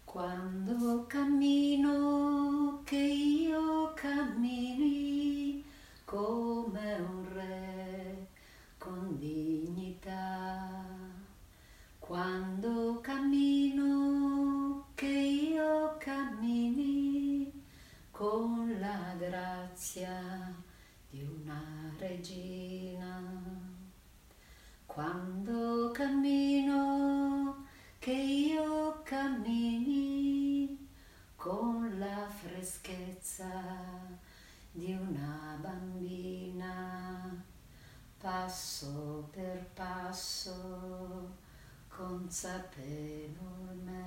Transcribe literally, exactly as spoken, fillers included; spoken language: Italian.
Quando cammino, che io cammini come un re con dignità. Quando cammino, che io cammini con la grazia di una regina. Quando cammino, che io cammini con la freschezza di una bambina, passo per passo, consapevolmente.